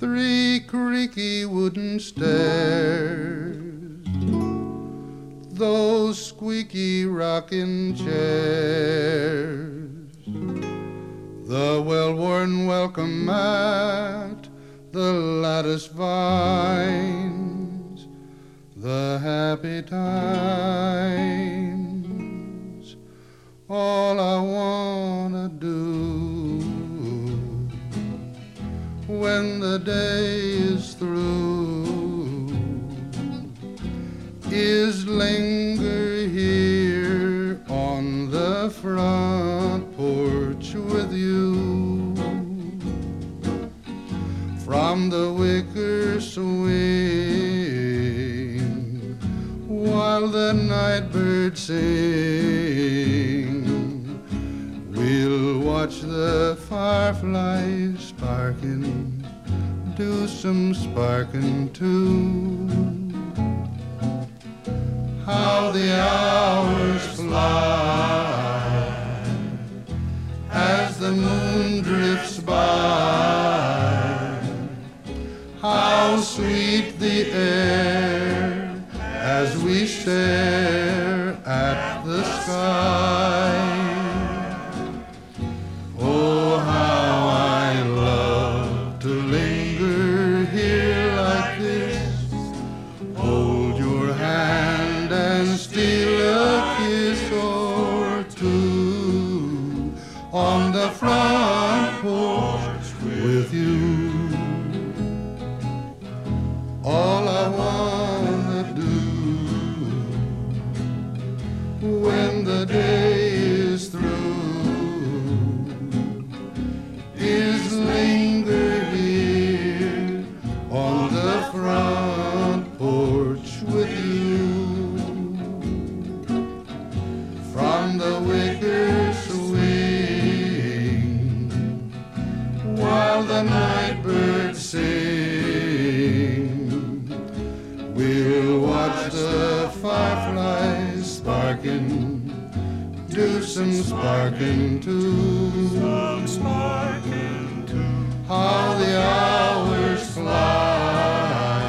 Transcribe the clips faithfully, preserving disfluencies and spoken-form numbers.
three creaky wooden stairs, those squeaky rocking chairs, the well-worn welcome mat, the lattice vines, the happy times, all I wanna do when the day is through is linger here on the front porch with you. From the wicker swing while the night birds sing, we'll watch the fireflies sparking, do some sparking too. How the hours fly as the moon drifts by, how sweet the air as we stare at the sky. Oh, how I love to linger here like this, hold your hand and steal a kiss or two on the front porch with you. All I wanna do when the day is through is linger here on the front porch with you. From the wicker swing while the night birds sing, we'll watch the fireflies sparking, do some sparking too. Some sparking too. How the hours fly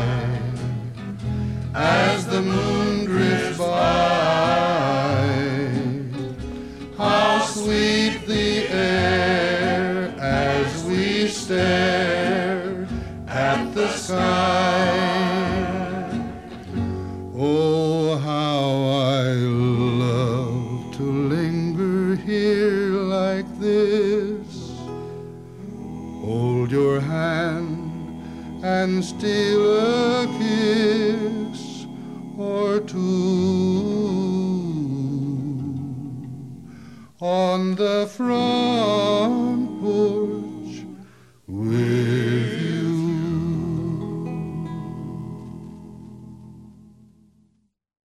as the moon drifts by, how sweet the air as we stare at the sky. Oh, how I love to linger here like this, hold your hand and steal a kiss or two on the front porch with